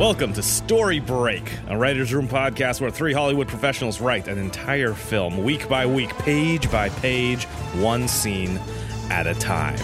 Welcome to Story Break, a writer's room podcast where three Hollywood professionals write an entire film week by week, page by page, one scene at a time.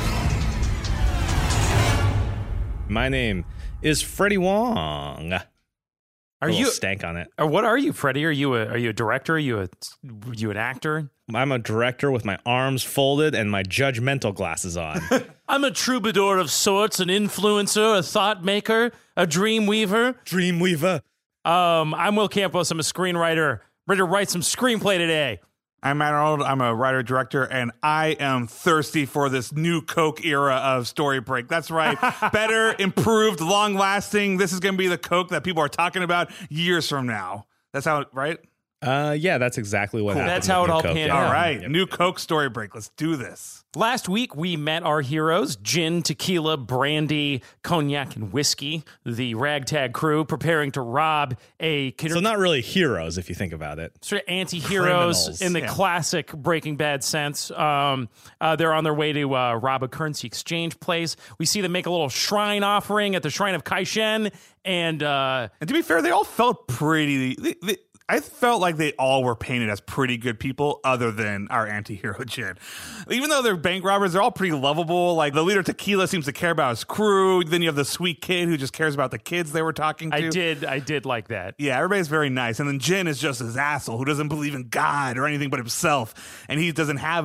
My name is Freddie Wong. Are you stank on it? Or what are you, Freddie? Are you a director? Are you an actor? I'm a director with my arms folded and my judgmental glasses on. I'm a troubadour of sorts, an influencer, a thought maker, a dream weaver. Dreamweaver. I'm Will Campos. I'm a screenwriter. Ready to write some screenplay today. I'm Matt Arnold. I'm a writer-director, and I am thirsty for this new Coke era of Story Break. That's right. Better, improved, long-lasting. This is going to be the Coke that people are talking about years from now. That's how, right? Yeah, that's exactly what happened. That's how it all Coke, panned yeah. out. All right. Yep. New Coke Story Break. Let's do this. Last week, we met our heroes, gin, tequila, brandy, cognac, and whiskey, the ragtag crew preparing to rob a... So not really heroes, if you think about it. Sort of anti-heroes Criminals. in the classic Breaking Bad sense. They're on their way to rob a currency exchange place. We see them make a little shrine offering at the Shrine of Kai-Shen. And to be fair, they all felt pretty... I felt like they all were painted as pretty good people other than our anti-hero Jin. Even though they're bank robbers, they're all pretty lovable. Like, the leader Tequila seems to care about his crew. Then you have the sweet kid who just cares about the kids they were talking to. I did like that. Yeah, everybody's very nice. And then Jin is just this asshole who doesn't believe in God or anything but himself. And he doesn't have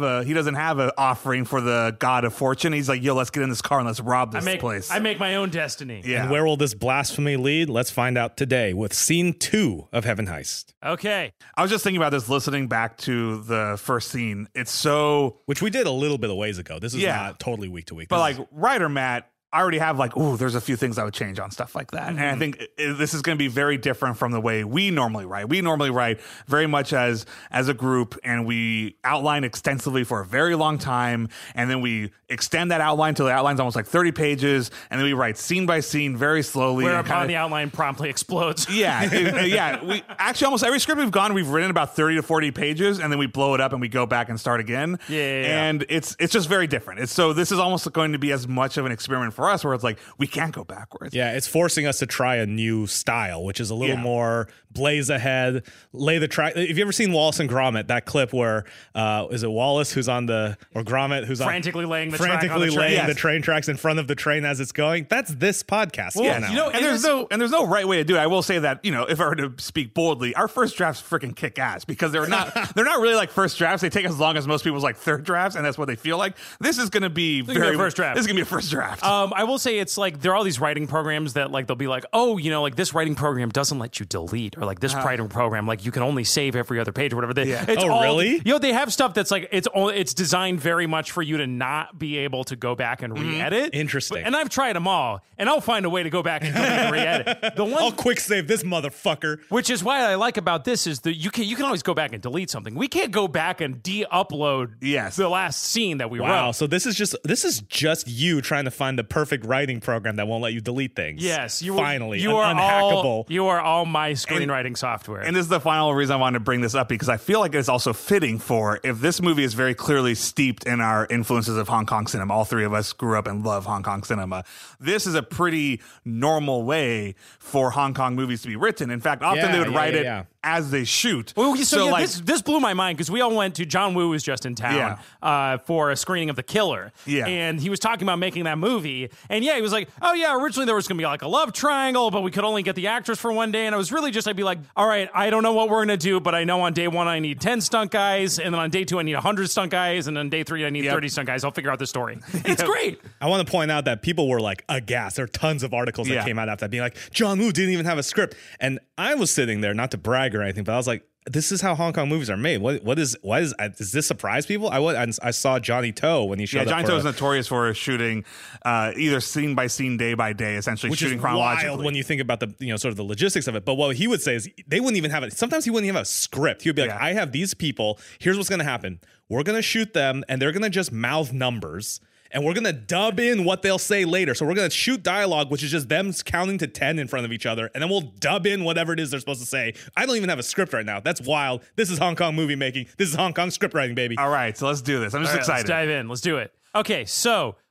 a offering for the God of Fortune. He's like, yo, let's get in this car and let's rob this place. I make my own destiny. Yeah. And where will this blasphemy lead? Let's find out today with Scene 2 of Heaven Heist. Okay. I was just thinking about this listening back to the first scene. It's so... Which we did a little bit of ways ago. This is not totally week to week. But This like, writer Matt... I already have like, there's a few things I would change on stuff like that. And I think this is going to be very different from the way we normally write. We normally write very much as a group, and we outline extensively for a very long time. And then we extend that outline till the outline's almost like 30 pages. And then we write scene by scene very slowly. Whereupon the outline promptly explodes. Yeah. We actually, almost every script we've written about 30 to 40 pages, and then we blow it up and we go back and start again. Yeah. And it's just very different. So this is almost going to be as much of an experiment for us, where it's like, we can't go backwards. Yeah, it's forcing us to try a new style, which is a little more blaze ahead, lay the track. Have you ever seen Wallace and Gromit, that clip where, is it Wallace who's on or Gromit who's frantically laying the train tracks in front of the train as it's going? That's this podcast. Well, and there's no right way to do it. I will say that, if I were to speak boldly, our first drafts freaking kick ass, because they're not really like first drafts. They take as long as most people's like third drafts, and that's what they feel like. This is going to be first draft. This is going to be a first draft. I will say it's like there are all these writing programs that like they'll be like, like this writing program doesn't let you delete, or like this writing program, like you can only save every other page or whatever. Really? They have stuff that's like it's designed very much for you to not be able to go back and re-edit. Interesting. And I've tried them all, and I'll find a way to go back and come back and re-edit. I'll quick save this motherfucker. Which is why I like about this is that you can always go back and delete something. We can't go back and de-upload the last scene that we wrote. Wow, so this is just you trying to find the perfect writing program that won't let you delete things. Yes, you are unhackable. You are all my screenwriting software. And this is the final reason I wanted to bring this up, because I feel like it's also fitting for, if this movie is very clearly steeped in our influences of Hong Kong cinema. All three of us grew up and love Hong Kong cinema. This is a pretty normal way for Hong Kong movies to be written. In fact, often they would write it as they shoot. Well, this blew my mind, because we all went to, John Woo was just in town for a screening of The Killer. Yeah. And he was talking about making that movie. And he was like, originally there was going to be like a love triangle, but we could only get the actors for one day. And I was really I'd be like, all right, I don't know what we're going to do, but I know on day one I need 10 stunt guys. And then on day two I need 100 stunt guys. And on day three I need 30 stunt guys. I'll figure out the story. It's great. I want to point out that people were like aghast. There are tons of articles that came out after that being like, John Woo didn't even have a script. And I was sitting there, not to brag or anything, but I was like, this is how Hong Kong movies are made. Does this surprise people? I saw Johnny To when he showed up. Johnny To is notorious for shooting either scene by scene, day by day, essentially which shooting is chronologically. Wild when you think about the sort of the logistics of it. But what he would say is they wouldn't even have it. Sometimes he wouldn't even have a script. He would be like, I have these people. Here's what's going to happen. We're going to shoot them, and they're going to just mouth numbers. And we're going to dub in what they'll say later. So we're going to shoot dialogue, which is just them counting to 10 in front of each other. And then we'll dub in whatever it is they're supposed to say. I don't even have a script right now. That's wild. This is Hong Kong movie making. This is Hong Kong script writing, baby. All right, so let's do this. I'm just excited. Let's dive in. Let's do it. Okay, so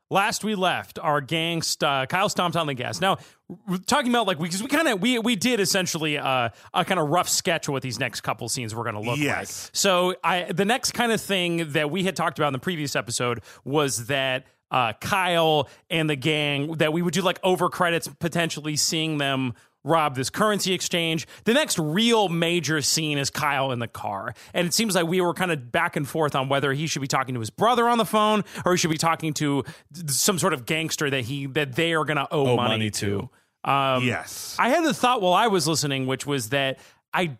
last we left, our gang, Kyle stomped on the gas. Now, we're talking about like because we did essentially a kind of rough sketch of what these next couple scenes were going to look like. So the next kind of thing that we had talked about in the previous episode was that Kyle and the gang, that we would do like over credits, potentially seeing them rob this currency exchange. The next real major scene is Kyle in the car. And it seems like we were kind of back and forth on whether he should be talking to his brother on the phone or he should be talking to some sort of gangster that they are going to owe money to. Yes. I had the thought while I was listening, which was that if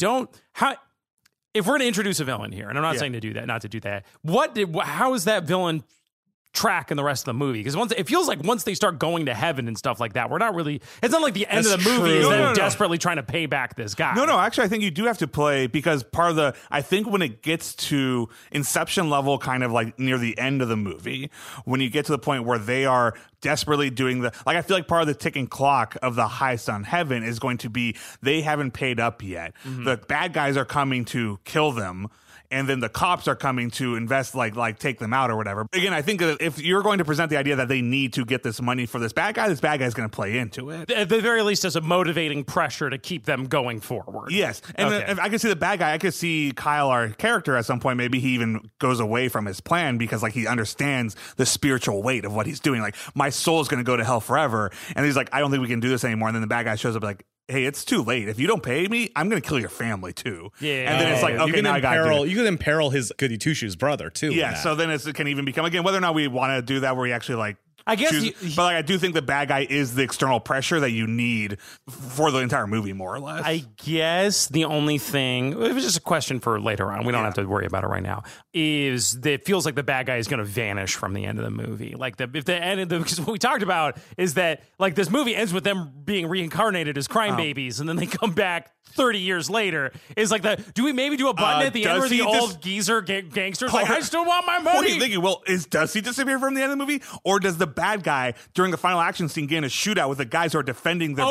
we're going to introduce a villain here, and I'm not saying to do that, not to do that, how is that villain track in the rest of the movie? Because it feels like once they start going to heaven and stuff like that, it's not like the end of the movie is them desperately trying to pay back this guy. No, actually I think you do have to play, because part of I think when it gets to Inception level, kind of like near the end of the movie, when you get to the point where they are desperately doing I feel like part of the ticking clock of the heist on heaven is going to be they haven't paid up yet. Mm-hmm. The bad guys are coming to kill them, and then the cops are coming to invest, like take them out or whatever. Again, I think that if you're going to present the idea that they need to get this money for this bad guy is going to play into it. At the very least, as a motivating pressure to keep them going forward. Yes. And if I could see the bad guy, I could see Kyle, our character, at some point, maybe he even goes away from his plan because like he understands the spiritual weight of what he's doing. Like, my soul is going to go to hell forever. And he's like, I don't think we can do this anymore. And then the bad guy shows up like, hey, it's too late. If you don't pay me, I'm going to kill your family too. Yeah. And then it's like, okay, now I got to do it. You can imperil his goody two-shoes brother too. Yeah, so then it can even become, again, whether or not we want to do that where we actually like, I guess, but like I do think the bad guy is the external pressure that you need for the entire movie, more or less. I guess the only thing, it was just a question for later on, we don't have to worry about it right now, is that it feels like the bad guy is going to vanish from the end of the movie. Like because what we talked about is that like this movie ends with them being reincarnated as crime babies, and then they come back 30 years later. Is like do we maybe do a button at the end where the old geezer gangster's like, I still want my money? What are you thinking? Well, does he disappear from the end of the movie, or does the bad guy during the final action scene get in a shootout with the guys who are defending their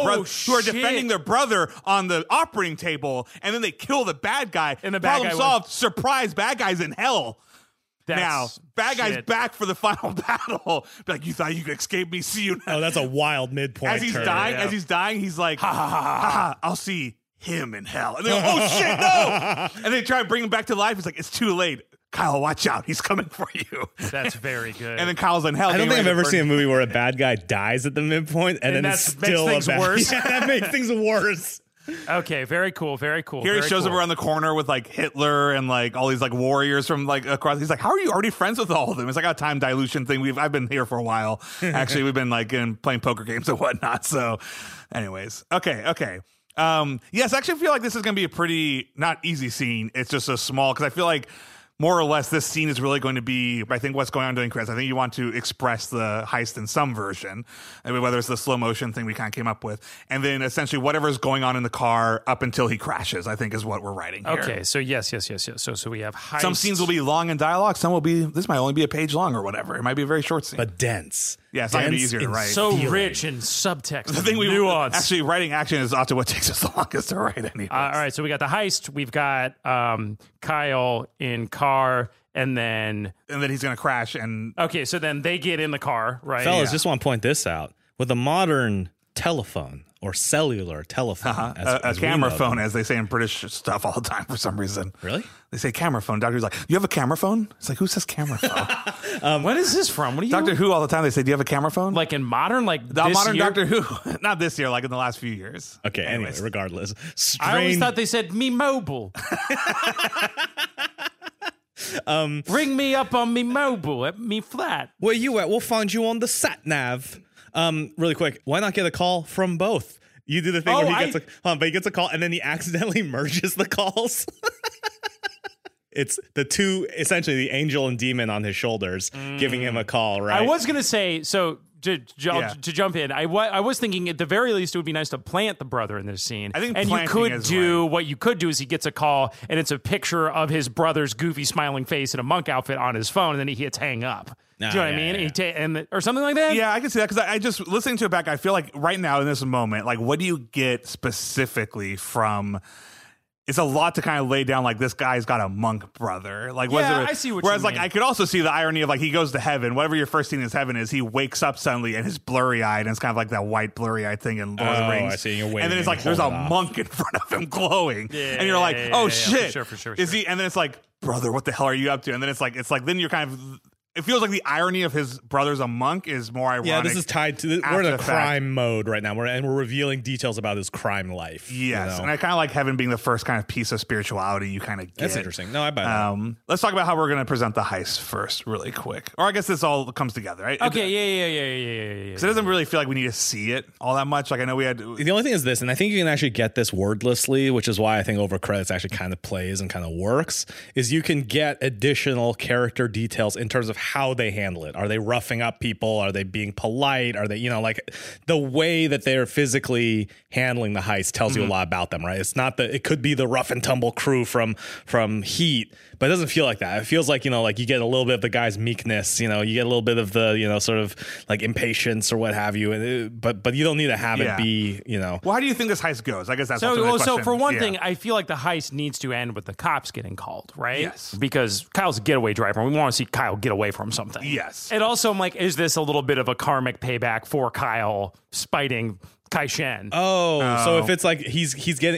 brother on the operating table, and then they kill the bad guy, and the bad problem guy solved. Surprise, bad guy's in hell. Now, bad guy's back for the final battle. Be like, you thought you could escape me? See you now. Oh, that's a wild midpoint. As he's dying, he's like, ha ha ha ha, I'll see him in hell. And they go, oh shit, no! And they try to bring him back to life. It's like, it's too late. Kyle, watch out. He's coming for you. That's very good. And then Kyle's in hell. I don't think I've ever seen a movie where a bad guy dies at the midpoint and then it's still makes things worse. Yeah, that makes things worse. Okay, very cool, very cool. Here he shows up around the corner with like Hitler and like all these like warriors from like across. He's like, how are you already friends with all of them? It's like a time dilution thing. I've been here for a while. Actually, we've been like playing poker games and whatnot. So anyways, okay. Yes, I actually feel like this is going to be a pretty not easy scene. It's just a small, because I feel like more or less this scene is really going to be, I think, what's going on during credits. I think you want to express the heist in some version, I mean, whether it's the slow motion thing we kind of came up with, and then essentially whatever's going on in the car up until he crashes, I think is what we're writing here. Okay, so yes. So we have heist. Some scenes will be long in dialogue. Some will be, this might only be a page long or whatever. It might be a very short scene. But dense. Yeah, it's not going to be easier to write. So rich in subtext. The thing nuance. Actually, writing action is often what takes us the longest to write anyway. All right, so we got the heist. We've got Kyle in car, and then he's going to crash. And okay, so then they get in the car, right? Fellas, just want to point this out. With a modern telephone or cellular telephone, a camera phone, as they say in British stuff all the time for some reason. Really? They say camera phone. Doctor's like, you have a camera phone? It's like, who says camera phone? What is this from? What are you? Doctor Who all the time. They say, do you have a camera phone? Like in modern, like the this modern year? Doctor Who, not this year, like in the last few years. Okay. Anyway, regardless, I always thought they said me mobile. Ring me up on me mobile at me flat. Where you at? We'll find you on the sat nav. Really quick, why not get a call from both? You do the thing where he gets a call and then he accidentally merges the calls. It's the two, essentially the angel and demon on his shoulders, giving him a call, right? I was going to say, so to jump in, I was thinking at the very least it would be nice to plant the brother in this scene. I think and you could do, what you could do is he gets a call and it's a picture of his brother's goofy smiling face in a monk outfit on his phone, and then he hits hang up. Do you know what I mean? Yeah. Or something like that? Yeah, I can see that, because I just, listening to it back, I feel like right now in this moment, like, what do you get specifically from it's a lot to kind of lay down like this guy's got a monk brother. Like, I see what whereas you mean. like I could also see the irony of like he goes to heaven, whatever your first scene is heaven is, he wakes up suddenly and he's blurry eyed and it's kind of like that white blurry eyed thing in Lord of the Rings. I see. You're waving and then it's like there's a monk in front of him glowing, and you're like, oh shit, for sure. is he? And then it's like, brother, what the hell are you up to? And then it's like then you're kind of. It feels like the irony of his brother's a monk is more ironic. Yeah, this is tied to we're in a crime mode right now. We're revealing details about his crime life. Yes, and I kind of like heaven being the first kind of piece of spirituality you kind of get. That's interesting. No, I buy that. Let's talk about how we're going to present the heist first, really quick. Or I guess this all comes together, right? Okay, yeah. Because it doesn't really feel like we need to see it all that much. Like I know we had. The only thing is this, and I think you can actually get this wordlessly, which is why I think over credits actually kind of plays and kind of works. Is you can get additional character details in terms of how they handle it. Are they roughing up people? Are they being polite? Are they, like the way that they're physically handling the heist tells you a lot about them, right? It's not it could be the rough and tumble crew from Heat, but it doesn't feel like that. It feels like, like you get a little bit of the guy's meekness, you get a little bit of the, sort of like impatience or what have you. But you don't need to have it be, Well, how do you think this heist goes? I guess that's also the question. So for one thing, I feel like the heist needs to end with the cops getting called, right? Yes. Because Kyle's a getaway driver and we want to see Kyle get away from something. Yes. And also, I'm like, is this a little bit of a karmic payback for Kyle spiting Kai Shen? So if it's like he's getting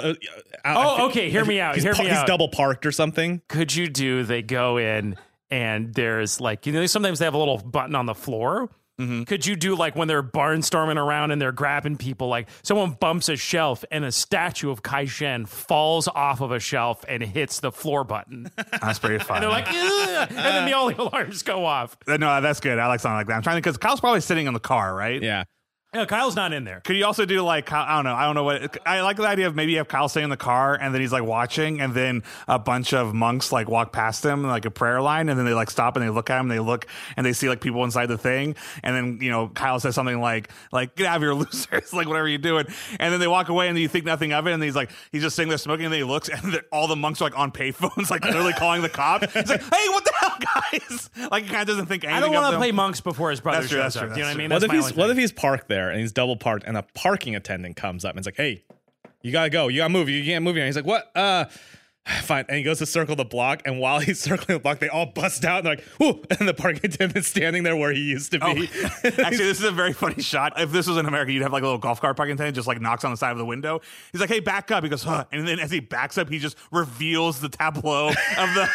okay, hear me out. He's double parked or something. Could you they go in and there's like, sometimes they have a little button on the floor. Mm-hmm. Could you do like when they're barnstorming around and they're grabbing people, like someone bumps a shelf and a statue of Kai Shen falls off of a shelf and hits the floor button? That's pretty fun. And they're like, ugh! And then the only alarms go off. No, that's good. I like something like that. I'm trying to, because Kyle's probably sitting in the car, right? Yeah. Yeah, Kyle's not in there. Could you also do like, I don't know what, I like the idea of maybe you have Kyle sitting in the car and then he's like watching and then a bunch of monks like walk past him like a prayer line and then they like stop and they look at him, they look and they see like people inside the thing and then, Kyle says something like get out of here, losers, like whatever you're doing. And then they walk away and you think nothing of it and he's just sitting there smoking and then he looks and all the monks are like on payphones, like literally calling the cops. He's like, hey, what the hell, guys? Like he kind of doesn't think anything of them. I don't want to play monks before his brother shows up. That's Do you know what I mean? What if he's parked there and he's double parked and a parking attendant comes up and it's like, hey, you gotta go, you gotta move, you can't move here. And he's like, what? Fine. And he goes to circle the block, and while he's circling the block, they all bust out and they're like, whoo, and the parking attendant's standing there where he used to be. Actually, this is a very funny shot. If this was in America, you'd have like a little golf cart parking attendant just like knocks on the side of the window. He's like, hey, back up. He goes, huh. And then as he backs up, he just reveals the tableau of the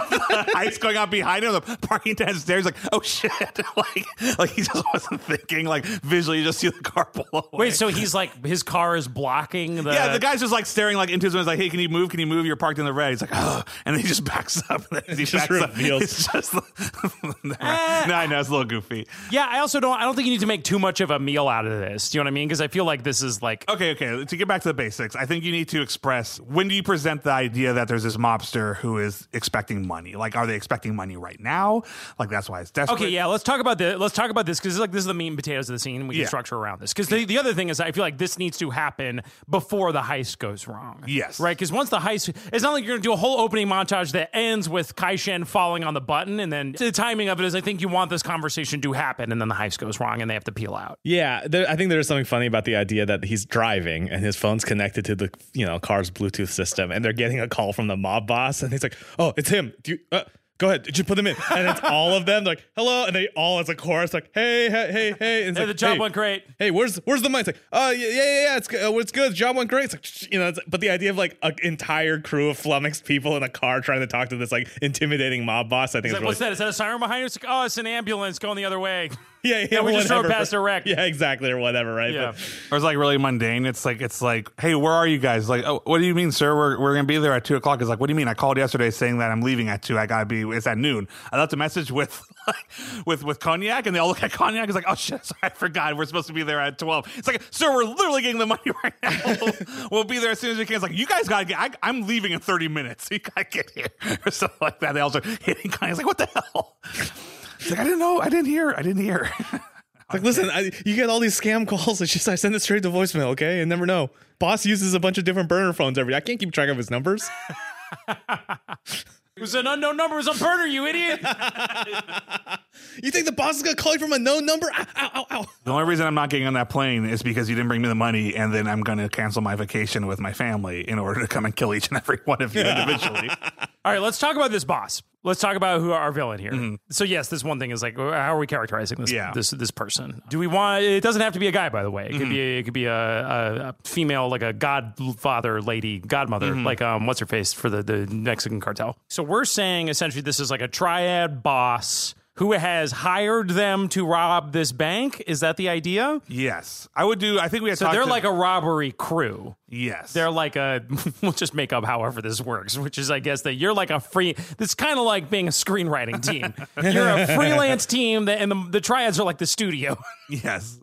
ice going on behind him. The parking attendant stares like, oh shit. like he just wasn't thinking, like visually you just see the car pull away. Wait, so he's like, his car is blocking the... Yeah, the guy's just like staring like into his window. He's like, hey, can you move? Can you move? You're parked in the red. He's like, oh, and then he just backs up. And then he just backs reveals. Up. It's just no, I know it's a little goofy. Yeah, I don't think you need to make too much of a meal out of this. Do you know what I mean? Because I feel like this is like... Okay. To get back to the basics, I think you need to express, when do you present the idea that there's this mobster who is expecting money? Like, are they expecting money right now? Like, that's why it's desperate. Okay, yeah, let's talk about this because this is the meat and potatoes of the scene. We can structure around this. Because the other thing is, I feel like this needs to happen before the heist goes wrong. Yes. Right? Because once the heist... It's not like you're going to do a whole opening montage that ends with Kai Shen falling on the button, and then the timing of it is, I think you want this conversation to happen, and then the heist goes wrong, and they have to peel out. Yeah, I think there's something funny about the idea that he's driving, and his phone's connected to the car's Bluetooth system, and they're getting a call from the mob boss, and he's like, oh, it's him. Do you... Go ahead, just put them in. And it's all of them. They're like, hello. And they all, as a chorus, like, hey. And it's hey, like, the job went great. Hey, where's the money? It's like, yeah, it's good. The job went great. It's like, but the idea of like an entire crew of flummoxed people in a car trying to talk to this like intimidating mob boss, I think is really... What's that? Is that a siren behind you? It's like, oh, it's an ambulance going the other way. Yeah, we just drove past a wreck. Yeah, exactly, or whatever, right? Yeah. Or it's like really mundane. It's like, hey, where are you guys? Like, oh, what do you mean, sir? We're gonna be there at 2:00. It's like, what do you mean? I called yesterday saying that I'm leaving at 2. It's at noon. I left a message with Cognac, and they all look at Cognac. It's like, oh shit, sorry, I forgot. We're supposed to be there at 12. It's like, sir, we're literally getting the money right now. We'll be there as soon as we can. It's like, you guys gotta get. I'm leaving in 30 minutes. So you gotta get here or something like that. They all start hitting Cognac. It's like, what the hell? It's like, I didn't know. I didn't hear. Like, listen, you get all these scam calls. It's just I send it straight to voicemail, okay? And never know. Boss uses a bunch of different burner phones every day. I can't keep track of his numbers. It was an unknown number. It was a burner, you idiot. You think the boss is going to call you from a known number? Ow, ow, ow, ow. The only reason I'm not getting on that plane is because you didn't bring me the money, and then I'm going to cancel my vacation with my family in order to come and kill each and every one of you individually. All right, let's talk about this boss. Let's talk about who our villain here. So yes, this one thing is like, how are we characterizing this this person? Do we want? It doesn't have to be a guy, by the way. It could be a female, like a godfather lady, godmother, like what's her face for the Mexican cartel. So we're saying essentially this is like a triad boss who has hired them to rob this bank. Is that the idea? Yes, I would do. I think we had. So they're like a robbery crew. Yes, they're like a. We'll just make up however this works, which is, I guess, that you're like a free. It's kind of like being a screenwriting team. You're a freelance team, and the triads are like the studio. Yes.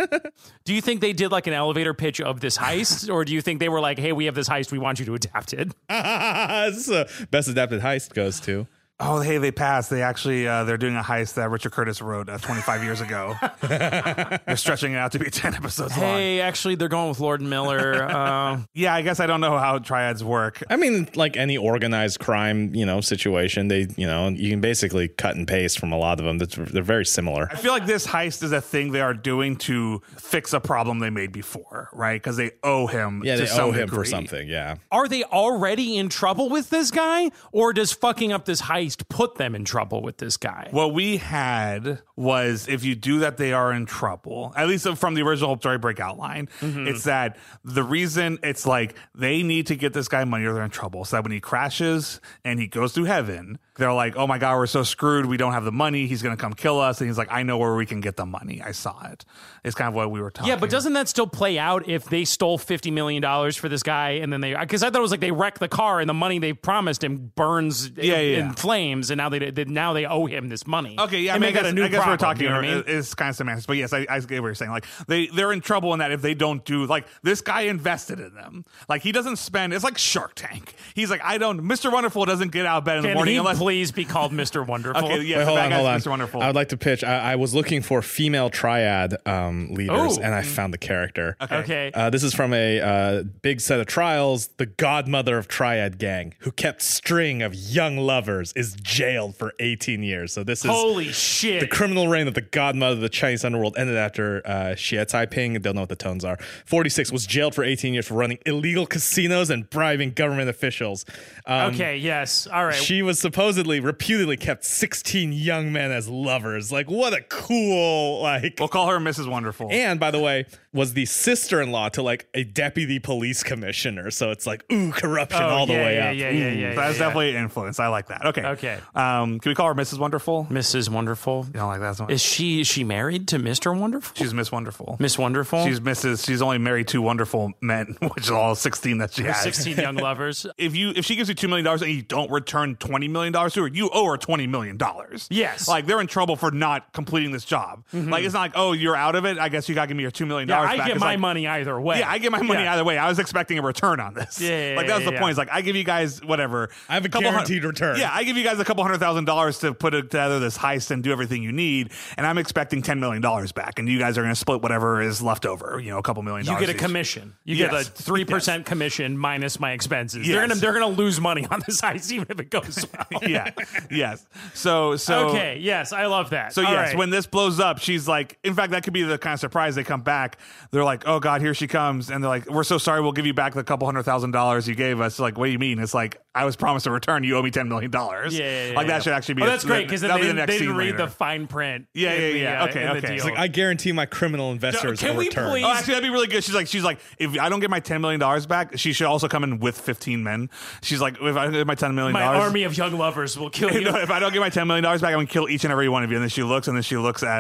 Do you think they did like an elevator pitch of this heist, or do you think they were like, "Hey, we have this heist. We want you to adapt it"? This is the best adapted heist goes to. Oh, hey, they passed. They actually, they're doing a heist that Richard Curtis wrote 25 years ago. They're stretching it out to be 10 episodes long. Hey, actually, they're going with Lord and Miller. Yeah, I guess I don't know how triads work. I mean, like any organized crime, situation, they, you can basically cut and paste from a lot of them. They're very similar. I feel like this heist is a thing they are doing to fix a problem they made before, right? Because they owe him. Yeah, to they some owe him degree. for something. Yeah. Are they already in trouble with this guy, or does fucking up this heist put them in trouble with this guy? What we had was, if you do that, they are in trouble. At least from the original Storybrake outline, it's that the reason it's like they need to get this guy money or they're in trouble. So that when he crashes and he goes through heaven, they're like, oh my God, we're so screwed. We don't have the money. He's going to come kill us. And he's like, I know where we can get the money. I saw it. It's kind of what we were talking Yeah, but doesn't that still play out if they stole $50 million for this guy and then because I thought it was like they wreck the car and the money they promised him burns in flames, and now they owe him this money. Okay, yeah, I I guess we're talking, you know what I mean? It's kind of semantics, but yes, I get what you're saying. Like they're in trouble in that if they don't do, like, this guy invested in them. Like, he doesn't spend, it's like Shark Tank. He's like, Mr. Wonderful doesn't get out of bed in the morning Can he unless please be called Mr. Wonderful? Okay, yeah, Wait, hold on. Mr. Wonderful. I would like to pitch. I was looking for female triad leaders, Oh. and I found the character. Okay. This is from a big set of trials. The godmother of Triad Gang, who kept string of young lovers, is jailed for 18 years. So this is Holy shit. the criminal reign of the godmother of the Chinese underworld ended after Xie Taiping, don't know what the tones are, 46, was jailed for 18 years for running illegal casinos and bribing government officials. Okay, yes. All right. She was reputedly kept 16 young men as lovers. Like, what a cool, We'll call her Mrs. Wonderful. And by the way, was the sister-in-law to like a deputy police commissioner. So it's like, ooh, corruption all the way up. Yeah. So that's definitely an influence. I like that. Okay. Okay. Can we call her Mrs. Wonderful? Mrs. Wonderful. You don't like that so much? Is she married to Mr. Wonderful? She's Miss Wonderful. Miss Wonderful? She's only married to wonderful men, which is all 16 that she has. 16 young lovers. If she gives you $2 million and you don't return $20 million to her, you owe her $20 million. Yes. Like, they're in trouble for not completing this job. Like, it's not like, oh, you're out of it, I guess you got to give me your $2 million back. I get It's my like, money either way. Yeah, I get my money either way. I was expecting a return on this. Like, that was the point. It's like, I give you guys whatever. I have a guaranteed return. Yeah, I give you guys a couple $100,000 to put together this heist and do everything you need, and I'm expecting $10 million back, and you guys are going to split whatever is left over, a couple $1 million. You get a each. commission. You Yes. get a 3% commission minus my expenses. Yes. They're gonna lose money on this heist even if it goes well. Yeah. Yes. So Okay. Yes, I love that. So All yes, right. when this blows up, she's like, in fact, that could be the kind of surprise. They come back, they're like, oh God, here she comes. And they're like, we're so sorry, we'll give you back the couple $100,000 you gave us. Like, what do you mean? It's like, I was promised a return, you owe me $10 million. Yeah. Like, that should actually be. Oh, that's great, because then that'll they be the next didn't scene read later. the fine print. Yeah. Okay. in the deal. It's Like, I guarantee my criminal investors Can a we return. please- Oh, actually, that'd be really good. She's like, if I don't get my $10 million back, she should also come in with 15 men. She's like, if I don't get my $10 million, My army of young lovers will kill you. if I don't get my $10 million back, I'm gonna kill each and every one of you. And then she looks at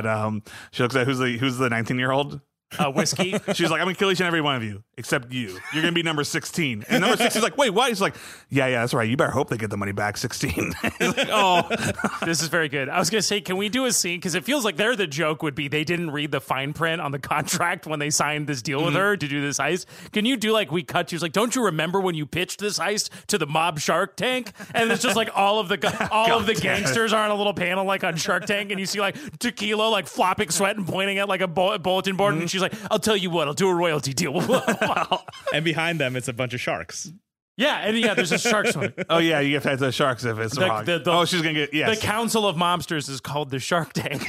who's the 19-year-old. Whiskey. She's like, I'm gonna kill each and every one of you except you. You're gonna be number 16. And number 16 is like, wait, what? He's like, yeah, that's right. You better hope they get the money back. 16. He's like, oh, This is very good. I was going to say, can we do a scene? Because it feels like the joke would be they didn't read the fine print on the contract when they signed this deal with her to do this heist. Can you do we cut to, like, don't you remember when you pitched this heist to the mob Shark Tank? And it's just like all of the gangsters are on a little panel like on Shark Tank, and you see like Tequila like flopping sweat and pointing at like a bulletin board, and she's like, I'll tell you what, I'll do a royalty deal. And behind them, it's a bunch of sharks. Yeah, and there's a shark swim. Oh yeah, you have to have the sharks if it's wrong. Oh, she's gonna get The Council of Mobsters is called the Shark Tank.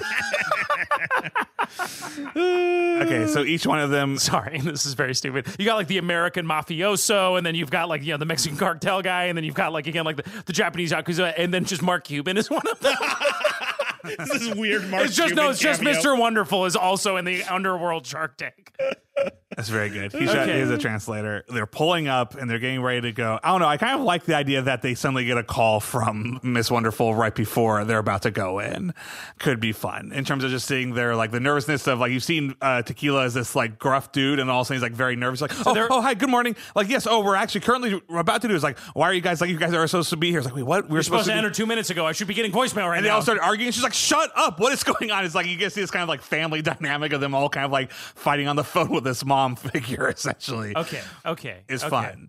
Okay, so each one of them. Sorry, this is very stupid. You got like the American mafioso, and then you've got like the Mexican cartel guy, and then you've got like again like the Japanese yakuza, and then just Mark Cuban is one of them. This is weird. Mark It's just Cuban it's just cameo. Mr. Wonderful is also in the underworld Shark Tank. That's very good. He's a translator. They're pulling up and they're getting ready to go. I don't know. I kind of like the idea that they suddenly get a call from Miss Wonderful right before they're about to go in. Could be fun in terms of just seeing their like the nervousness of like you've seen Tequila as this like gruff dude and all of a sudden he's like very nervous. Like, oh hi, good morning. Like, yes, we're actually currently about to do is like, why are you guys like you guys are supposed to be here? It's like, wait, what? We're supposed to enter 2 minutes ago. I should be getting voicemail right now. And they all started arguing. She's like, shut up. What is going on? It's like you get to see this kind of like family dynamic of them all kind of like fighting on the phone with this mom figure, essentially. Okay. It's fun.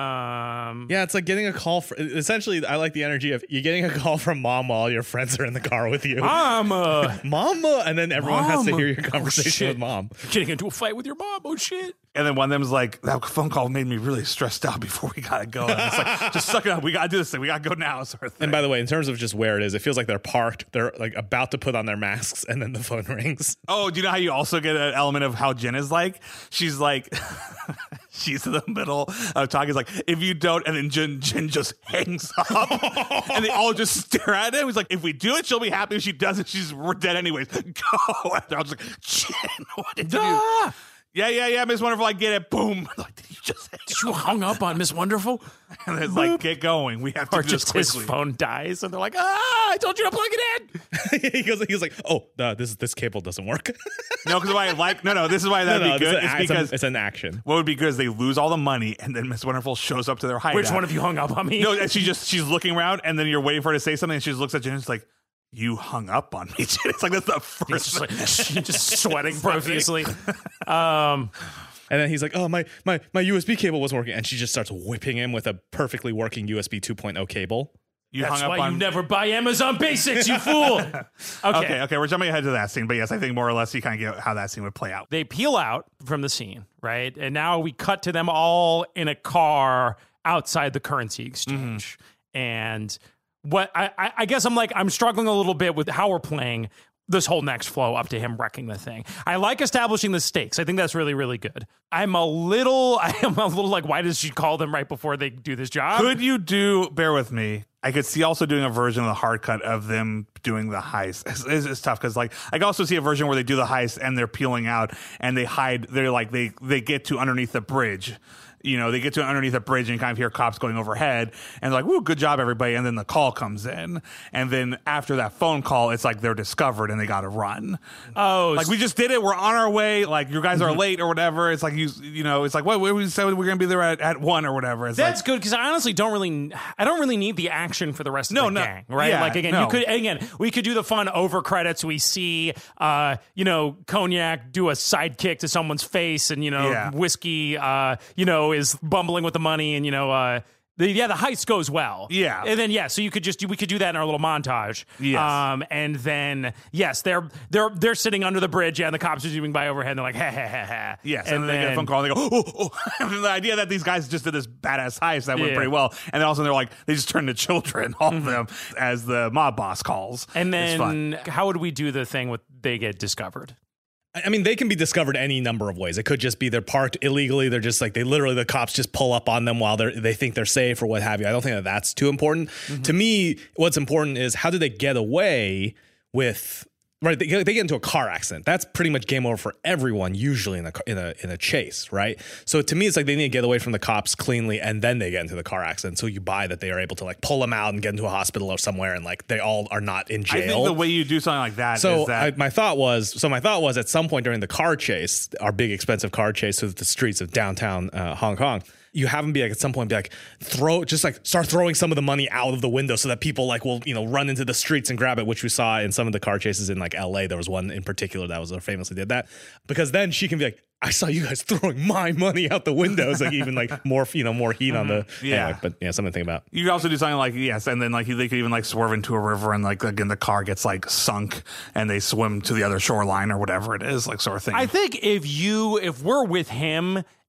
Yeah, it's like getting a call. Essentially, I like the energy of you getting a call from mom while your friends are in the car with you. Mama. And then everyone has to hear your conversation with mom. Getting into a fight with your mom. Oh, shit. And then one of them's like, that phone call made me really stressed out before we got to go. And it's like, just suck it up. We got to do this thing. We got to go now. Sort of thing. And by the way, in terms of just where it is, it feels like they're parked. They're like about to put on their masks and then the phone rings. Oh, do you know how you also get an element of how Jen is like? She's like, she's in the middle of talking. It's like, if you don't, and then Jen just hangs up. And they all just stare at him. He's like, if we do it, she'll be happy. If she doesn't, we're dead anyways. Go. And I was like, Jen, what did you do? Yeah, Miss Wonderful, I get it. Boom. Like, did you just You hung up on Miss Wonderful? And it's like, get going. We have to Or do this just quickly. his phone dies, and they're like, I told you to plug it in. He's like, oh, this cable doesn't work. No, because why I like no. This is why that'd be good. It's because it's an action. what would be good is they lose all the money, and then Miss Wonderful shows up to their hideout. Which one of you hung up on me? No, and she's looking around, and then you're waiting for her to say something, and she looks at Jen and she's like, you hung up on me. It's like that's the first. Just, like, just sweating profusely. And then he's like, oh, my USB cable wasn't working. And she just starts whipping him with a perfectly working USB 2.0 cable. That's why you never buy Amazon Basics, you fool. Okay, we're jumping ahead to that scene. But yes, I think more or less you kind of get how that scene would play out. They peel out from the scene, right? And now we cut to them all in a car outside the currency exchange. And what I guess I'm struggling a little bit with how we're playing this whole next flow up to him wrecking the thing. I like establishing the stakes. I think that's really, really good. I am a little like, why does she call them right before they do this job? Could you bear with me, I could see also doing a version of the hard cut of them doing the heist. It's tough because like I can also see a version where they do the heist and they're peeling out and they hide. They're like they get to underneath the bridge. You know, they get to underneath a bridge and you kind of hear cops going overhead and they're like, "Woo, good job, everybody." And then the call comes in. And then after that phone call, it's like they're discovered and they got to run. Oh, like we just did it. We're on our way. Like you guys are late or whatever. It's like, you know, it's like, what we said we're going to be there at 1 or whatever. It's that's like, good because I honestly don't really need the action for the rest of the gang, right? Yeah, like we could do the fun over credits. We see, Cognac do a sidekick to someone's face and, Whiskey, is bumbling with the money and, the heist goes well. Yeah. And then, so we could do that in our little montage. Yes. And then, yes, they're sitting under the bridge. Yeah. And the cops are zooming by overhead and they're like, ha, ha, ha, ha. Yes. And then they get a phone call and they go, oh. And the idea that these guys just did this badass heist that went pretty well. And then also they're like, they just turned to children, all of them, as the mob boss calls. And then how would we do the thing with they get discovered? I mean, they can be discovered any number of ways. It could just be they're parked illegally. They're just like the cops just pull up on them while they think they're safe or what have you. I don't think that's too important. Mm-hmm. To me, what's important is how do they get away with. Right, they get into a car accident. That's pretty much game over for everyone. Usually in a chase, right? So to me, it's like they need to get away from the cops cleanly, and then they get into the car accident. So you buy that they are able to like pull them out and get into a hospital or somewhere, and like they all are not in jail. I think the way you do something like that is that my thought was at some point during the car chase, our big expensive car chase through the streets of downtown Hong Kong. You have them be like at some point be like start throwing some of the money out of the window so that people like will run into the streets and grab it, which we saw in some of the car chases in like LA. There was one in particular that was famously did that because then she can be like, I saw you guys throwing my money out the windows, like even like more heat on the anyway, but something to think about. You could also do something like and then like they could even like swerve into a river and like again the car gets like sunk and they swim to the other shoreline or whatever it is, like sort of thing. I think if we're with him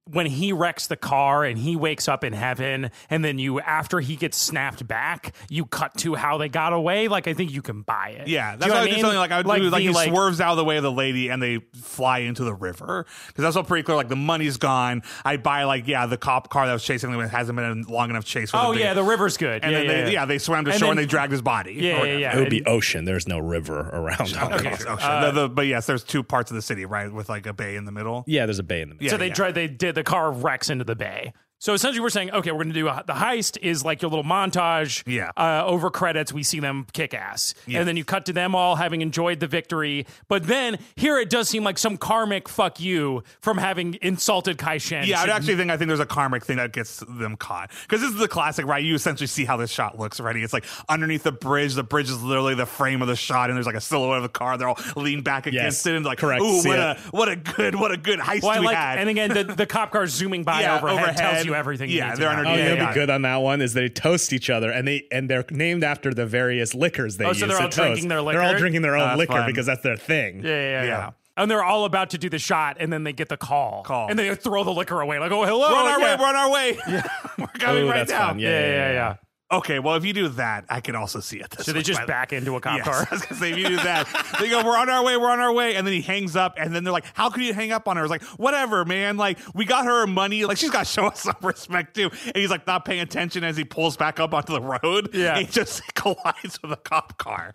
when he wrecks the car and he wakes up in heaven, and then after he gets snapped back, you cut to how they got away. Like, I think you can buy it. Yeah, that's why I did something like I would do. Like, he swerves out of the way of the lady and they fly into the river, because that's all pretty clear. Like, the money's gone. I buy the cop car that was chasing them. It hasn't been a long enough chase. The river's good. And then they swam to shore and they dragged his body. Yeah. It would be ocean. There's no river around. Okay, ocean. But yes, there's two parts of the city, right, with like a bay in the middle. Yeah, there's a bay in the middle. So the car wrecks into the bay. So essentially we're saying, okay, we're going to do the heist is like your little montage. Yeah. Over credits, we see them kick ass. Yeah. And then you cut to them all having enjoyed the victory. But then here it does seem like some karmic fuck you from having insulted Kai Shen. Yeah, I think there's a karmic thing that gets them caught. Because this is the classic, right? You essentially see how this shot looks already. It's like underneath the bridge. The bridge is literally the frame of the shot, and there's like a silhouette of the car. They're all leaned back against it, and like, correct. Ooh, what a good heist we had. And again, the cop car zooming by overhead tells you everything. Yeah, they're underneath. Oh, it'll be good on that one is they toast each other, and they're named after the various liquors they use. So they're all drinking their liquor? They're all drinking their own liquor fun. because that's their thing. Yeah. And they're all about to do the shot, and then they get the call. And they throw the liquor away. Like, oh, hello. We're on our way. Yeah. We're coming right now. Fun. Yeah. Okay, well, if you do that, I can also see it. So they just back into a cop car. I was going to say, if you do that, they go, we're on our way. And then he hangs up, and then they're like, how could you hang up on her? It's like, whatever, man. Like, we got her money. Like, she's got to show us some respect, too. And he's like, not paying attention as he pulls back up onto the road. Yeah. He just collides with a cop car.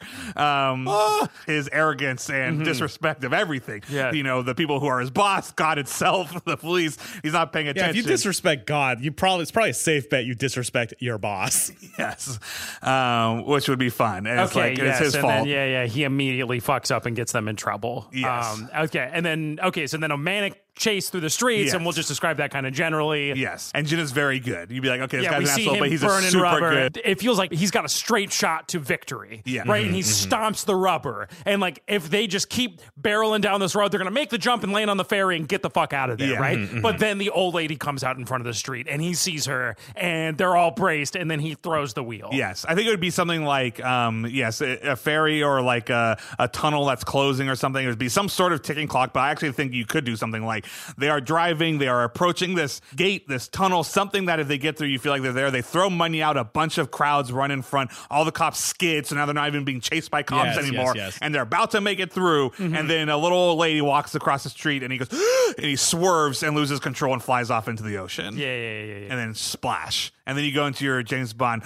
His arrogance and disrespect of everything. Yeah. You know, the people who are his boss, God itself, the police. He's not paying attention. Yeah, if you disrespect God, it's probably a safe bet you disrespect your boss. Yes. Which would be fun. And it's like, it's his fault. Then, he immediately fucks up and gets them in trouble. Yes. So then a manic chase through the streets, and we'll just describe that kind of generally. Yes. And Jin is very good. You'd be like, okay, this guy's an see asshole, him but he's burning a super rubber. good. It feels like he's got a straight shot to victory. Yeah. Right? And he stomps the rubber. And like, if they just keep barreling down this road, they're going to make the jump and land on the ferry and get the fuck out of there, right? But then the old lady comes out in front of the street and he sees her and they're all braced, and then he throws the wheel. Yes. I think it would be something like, a ferry or like a tunnel that's closing or something. It would be some sort of ticking clock, but I actually think you could do something like they are driving, they are approaching this gate, this tunnel, something that if they get through, you feel like they're there. They throw money out, a bunch of crowds run in front, all the cops skid, so now they're not even being chased by cops anymore. Yes. And they're about to make it through, and then a little old lady walks across the street and he goes, and he swerves and loses control and flies off into the ocean. Yeah. And then splash. And then you go into your James Bond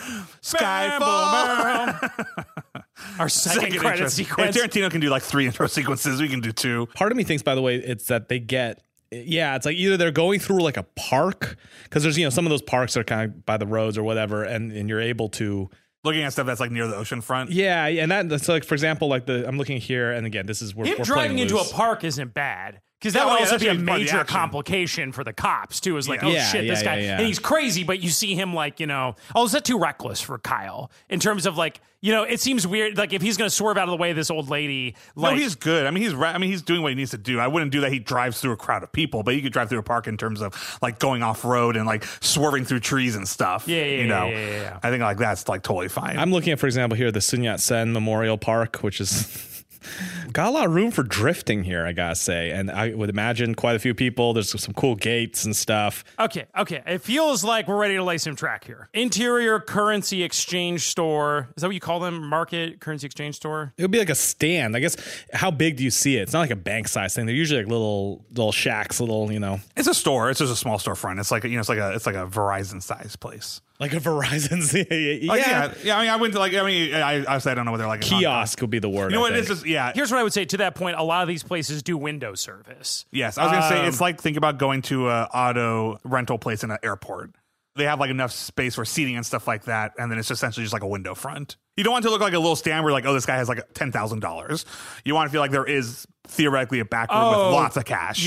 Skyfall. Our second credit intro sequence. If Tarantino can do like 3 intro sequences, we can do 2. Part of me thinks, by the way, it's that they get. Yeah, it's like either they're going through like a park, because there's some of those parks that are kind of by the roads or whatever, and you're able to looking at stuff that's like near the ocean front. Yeah, and that's like, for example, like I'm looking here, and again, this is where him we're driving into a loose. park isn't bad. Because that would also be a major action. complication for the cops, too. Is like, this guy. Yeah. And he's crazy, but you see him like, is that too reckless for Kyle? In terms of like, it seems weird. Like, if he's going to swerve out of the way of this old lady. Like, no, he's good. I mean, he's doing what he needs to do. I wouldn't do that. He drives through a crowd of people, but you could drive through a park in terms of like going off road and like swerving through trees and stuff. Yeah. I think like that's like totally fine. I'm looking at, for example, here, the Sun Yat-sen Memorial Park, which is... got a lot of room for drifting here, I gotta say, and I would imagine quite a few people. There's some cool gates and stuff. Okay. It feels like we're ready to lay some track here. Interior currency exchange store. Is that what you call them? Market currency exchange store? It would be like a stand. I guess, how big do you see it? It's not like a bank size thing. They're usually like little shacks, It's a store. It's just a small storefront. It's like it's like a Verizon size place. Like a Verizon. Yeah. I went to I don't know what they're like. Kiosk would be the word. You know what it is? Yeah. Here's what I would say to that point. A lot of these places do window service. Yes. I was going to say, it's like, think about going to an auto rental place in an airport. They have like enough space for seating and stuff like that. And then it's essentially just like a window front. You don't want it to look like a little stand where like, oh, this guy has like $10,000. You want to feel like there is theoretically a back room with lots of cash.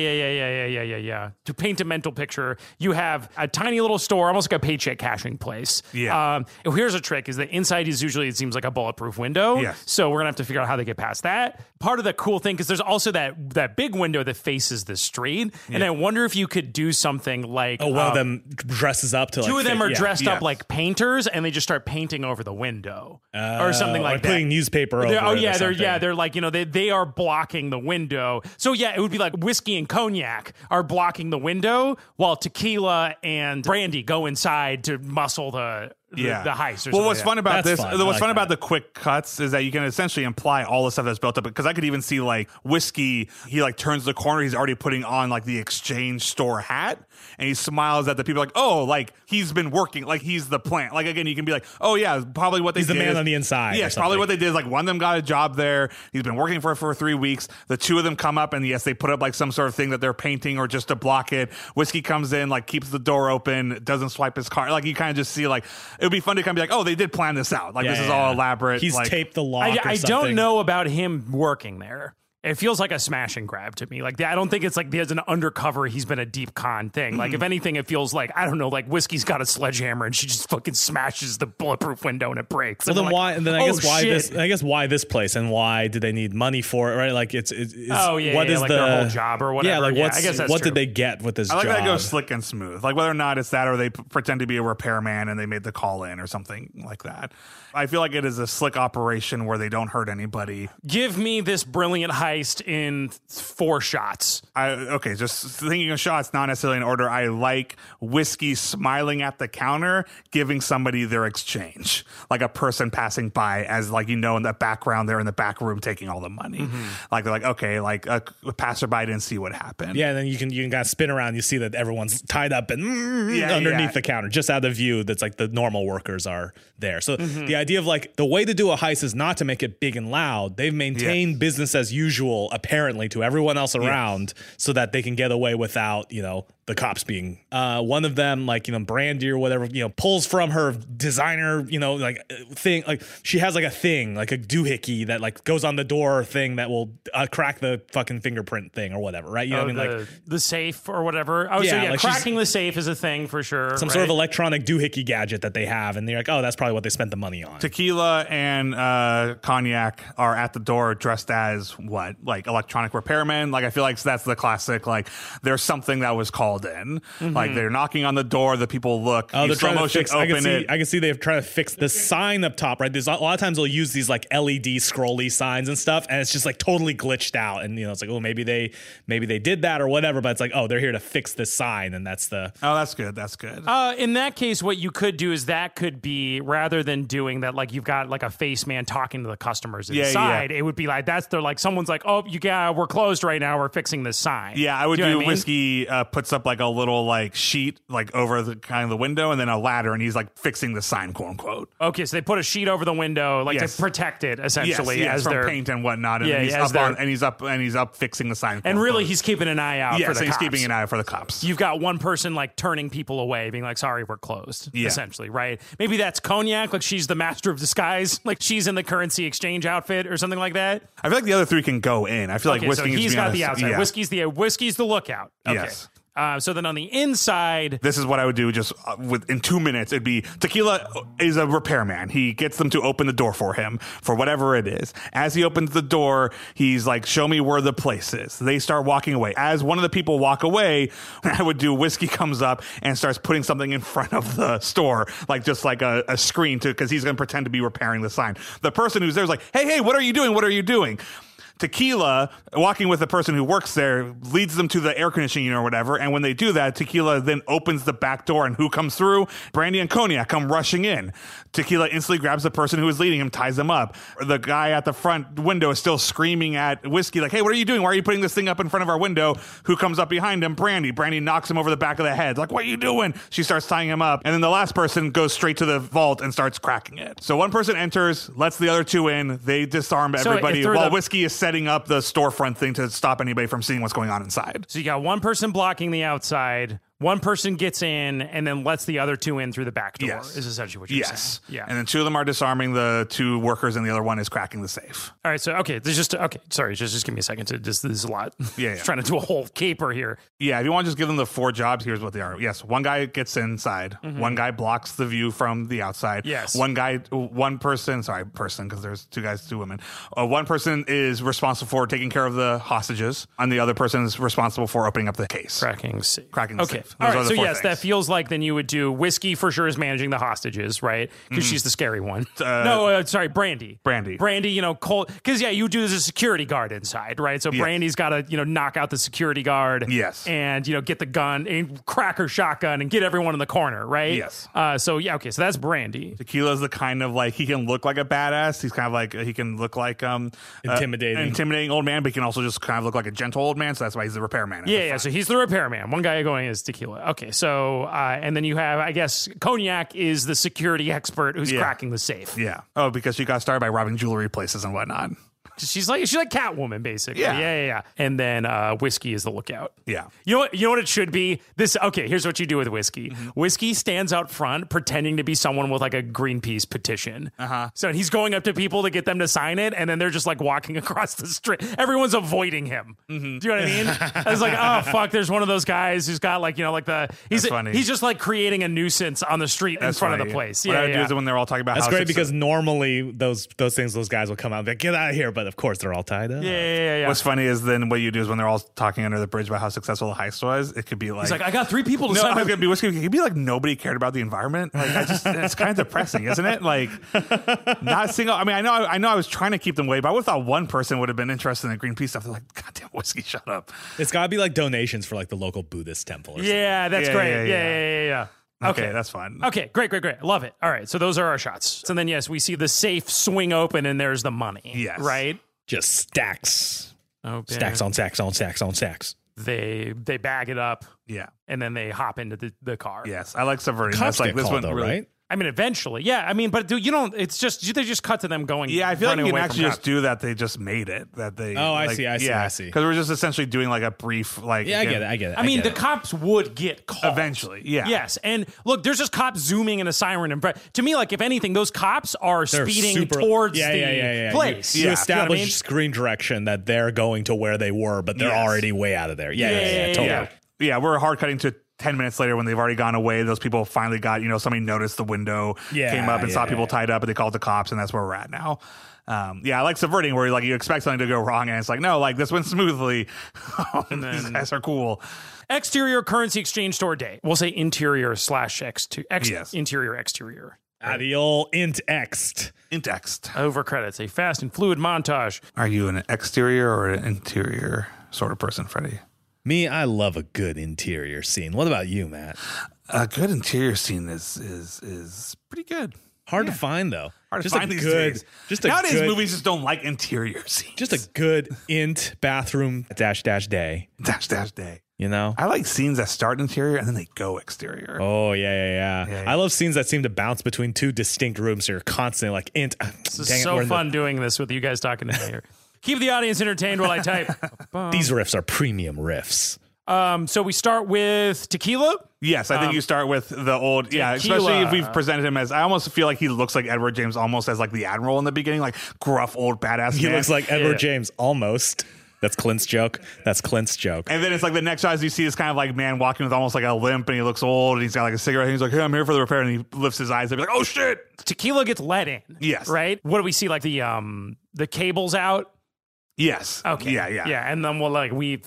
Yeah. To paint a mental picture, you have a tiny little store, almost like a paycheck cashing place. Yeah. Here's a trick: is that inside is usually, it seems like a bulletproof window. Yes. So we're gonna have to figure out how they get past that. Part of the cool thing is there's also that big window that faces the street, and I wonder if you could do something like one of them dresses up to. Two like of them are dressed up Yes. like painters, and they just start painting over the window. window or something like that. Putting newspaper over. They're like, they are blocking the window. So yeah, it would be like whiskey and cognac are blocking the window while tequila and brandy go inside to muscle the heist. Or what's fun about That's this, fun. what's fun about the quick cuts is that you can essentially imply all the stuff that's built up. Because I could even see like whiskey, he like turns the corner, he's already putting on like the exchange store hat, and he smiles at the people like, oh, like he's been working, like he's the plant. Like again, you can be like, oh yeah, probably what they He's did the man is, on the inside. Yes, probably what they did is like one of them got a job there. He's been working for 3 weeks. The two of them come up, and yes, they put up like some sort of thing that they're painting or just to block it. Whiskey comes in, like keeps the door open, doesn't swipe his card. Like you kind of just see like it would be fun to kind of be like, oh, they did plan this out. Like this is all elaborate. He's like, taped the lock. I don't know about him working there. It feels like a smash and grab to me. Like, I don't think it's like there's an undercover, he's been a deep con thing. Like, if anything, it feels like, I don't know, like Whiskey's got a sledgehammer and she just fucking smashes the bulletproof window and it breaks. Well, and then why? And then I guess why shit. this? I guess why this place and why did they need money for it? Right? Like it's what is like their whole job or whatever. Yeah, like I guess that's what true. did they get with this I like job? that it goes slick and smooth. Like whether or not it's that or they pretend to be a repairman and they made the call in or something like that. I feel like it is a slick operation where they don't hurt anybody. Give me this brilliant heist in 4 shots. Okay, just thinking of shots, not necessarily in order. I like Whiskey smiling at the counter, giving somebody their exchange, like a person passing by, as like in the background, they're in the back room taking all the money. Like they're like, okay, like a passerby didn't see what happened. Yeah, and then you can kind of spin around. You see that everyone's tied up and underneath the counter, just out of view. That's like the normal workers are there. So the idea of like the way to do a heist is not to make it big and loud. They've maintained business as usual, apparently, to everyone else around, so that they can get away without the cops being one of them, like Brandy or whatever, pulls from her designer thing, like she has like a thing, like a doohickey that like goes on the door thing that will crack the fucking fingerprint thing or whatever, right? Like the safe or whatever. Oh, Yeah, so like cracking the safe is a thing for sure. some sort of electronic doohickey gadget that they have, and they're like, oh, that's probably what they spent the money on. Tequila and cognac are at the door dressed as what? Like electronic repairmen. Like I feel like that's the classic, like there's something that was called in. Like they're knocking on the door, the people look. Oh, they're trying to fix. I it. can see they're trying to fix the sign up top, right? There's a lot of times they'll use these like LED scrolly signs and stuff, and it's just like totally glitched out. And it's like, oh, maybe they did that or whatever, but it's like, oh, they're here to fix this sign, and that's the. Oh, that's good. That's good. In that case, what you could do is that could be, rather than doing that, like you've got like a face man talking to the customers inside, it would be like they're like someone's like, oh, we're closed right now, we're fixing this sign. Yeah, I would you know do what I mean? Whiskey puts up like a little like sheet like over the kind of the window, and then a ladder, and he's like fixing the sign, quote unquote. Okay, so they put a sheet over the window, like Yes. to protect it, essentially, Yes, as from they're paint and whatnot. And Yeah, he's yeah, as up and he's up fixing the sign. and really he's keeping an eye out for the he's cops. keeping an eye out for the cops. You've got one person like turning people away, being like, sorry, we're closed, essentially, right? Maybe that's Cognac, like she's the master of disguise, like she's in the currency exchange outfit or something like that. I feel like the other three can go in. I feel like Okay, Whiskey so needs to he's be got on the outside. Yeah. Whiskey's the lookout. Okay. Yes. So then on the inside, This is what I would do just in 2 minutes. It'd be Tequila is a repairman. He gets them to open the door for him for whatever it is. As he opens the door, he's like, show me where the place is. They start walking away. As one of the people walk away, I would do Whiskey comes up and starts putting something in front of the store, like just like a screen because he's going to pretend to be repairing the sign. The person who's there is like, hey, what are you doing? What are you doing? Tequila, walking with the person who works there, leads them to the air conditioning unit or whatever. And when they do that, Tequila then opens the back door, and who comes through? Brandy and Cognac come rushing in. Tequila instantly grabs the person who is leading him, ties them up. The guy at the front window is still screaming at Whiskey, like, hey, what are you doing? Why are you putting this thing up in front of our window? Who comes up behind him? Brandy. Brandy knocks him over the back of the head. Like, what are you doing? She starts tying him up. And then the last person goes straight to the vault and starts cracking it. So one person enters, lets the other two in. They disarm everybody while Whiskey is setting up the storefront thing to stop anybody from seeing what's going on inside. so you got one person blocking the outside, one person gets in, and then lets the other two in through the back door. Yes. Is essentially what you're saying. Yeah. And then two of them are disarming the two workers, and the other one is cracking the safe. All right. So sorry. Just give me a second to this is a lot. Yeah. Trying to do a whole caper here. Yeah, if you want to just give them the 4 jobs, here's what they are. Yes, one guy gets inside. One guy blocks the view from the outside. Yes. One person, because there's 2 guys, 2 women. One person is responsible for taking care of the hostages, and the other person is responsible for opening up the case. Cracking safe. Cracking the Okay. safe. both. All Those are right, the so four yes, that things. feels like then you would do Whiskey for sure is managing the hostages, right? Because she's the scary one. Sorry, Brandy. Brandy, you know, Cole, because you do as a security guard inside, right? So Brandy's got to, you know, knock out the security guard. Yes. And, you know, get the gun and crack her shotgun and get everyone in the corner, right? Yes. So so that's Brandy. Tequila's the kind of like, he can look like a badass. He's kind of like, he can look like intimidating old man, but he can also just kind of look like a gentle old man. So that's why he's the repairman. Yeah. So he's the repairman. One guy going is Tequila. Okay. So, and then you have, I guess, Cognac is the security expert who's cracking the safe. Yeah. Oh, because she got started by robbing jewelry places and whatnot. She's like Catwoman, basically. Yeah. And then Whiskey is the lookout. Yeah. You know what it should be? Here's what you do with Whiskey. Whiskey stands out front pretending to be someone with like a Greenpeace petition. So he's going up to people to get them to sign it, and then they're just like walking across the street. Everyone's avoiding him. Do you know what I mean? I was like, oh fuck, there's one of those guys who's got like, you know, like he's just like creating a nuisance on the street in front of the place. What I would do is when they're all talking about that's great because normally those guys will come out and be like, get out of here, but of course they're all tied up. Yeah. What's funny is then what you do is when they're all talking under the bridge about how successful the heist was, it could be like, he's like, I got 3 people to no, sign I was gonna be Whiskey. It could be like nobody cared about the environment. Like it's kind of depressing, isn't it? Like not single. I mean, I know I was trying to keep them away, but I would have thought one person would have been interested in the Greenpeace stuff. They're like, goddamn Whiskey, shut up. It's got to be like donations for like the local Buddhist temple. Or something. Yeah, that's great. Yeah. Okay, that's fine. Okay, great. Love it. All right, so those are our shots. So then, yes, we see the safe swing open and there's the money. Yes. Right? Just stacks. Okay. Stacks on stacks on stacks on stacks. They bag it up. Yeah. And then they hop into the car. Yes, I like subverting. Cops That's like get this called one, though, really, right? I mean, eventually. Yeah, I mean, but dude, you don't, it's just, they just cut to them going. Yeah, I feel like you running can away actually from just cops. do that. They just made it. That they. Oh, I like, see. Because we're just essentially doing like a brief, like. Yeah, I get it. I mean, the cops would get caught. Eventually, yeah. Yes, and look, there's just cops zooming in a siren, and to me, like if anything, those cops are They're speeding towards the yeah. place. You You know establish what I mean? screen direction that they're going to where they were, but they're already way out of there. Yeah, totally. Yeah, we're hard cutting to 10 minutes later when they've already gone away. Those people finally got, somebody noticed the window, came up and saw people tied up, and they called the cops, and that's where we're at now. I like subverting where like you expect something to go wrong, and it's like, no, like this went smoothly. And these guys are cool. Exterior currency exchange store day. We'll say interior / Yes. interior exterior. The old int X'd. Intext. Over credits, a fast and fluid montage. Are you an exterior or an interior sort of person, Freddie? Me, I love a good interior scene. What about you, Matt? A good interior scene is pretty good. Hard to find though. Hard just to find a these good, days. just a Nowadays, good, movies just don't like interior scenes. just a good int bathroom -- day. -- day. You know? I like scenes that start interior and then they go exterior. Oh yeah. I love scenes that seem to bounce between two distinct rooms. So you're constantly like int. This is so fun doing this with you guys talking to me here. Keep the audience entertained while I type. These riffs are premium riffs. So we start with Tequila. Yes, I think you start with the old, Tequila. especially if we've presented him as, I almost feel like he looks like Edward James almost as like the Admiral in the beginning, like gruff old badass He man. looks like Edward James almost. That's Clint's joke. And then it's like the next shot is you see this kind of like man walking with almost like a limp and he looks old and he's got like a cigarette and he's like, hey, I'm here for the repair. And he lifts his eyes and be like, oh shit. Tequila gets let in. Yes. Right? What do we see? Like the cables out? Yes. Okay. Yeah. And then we'll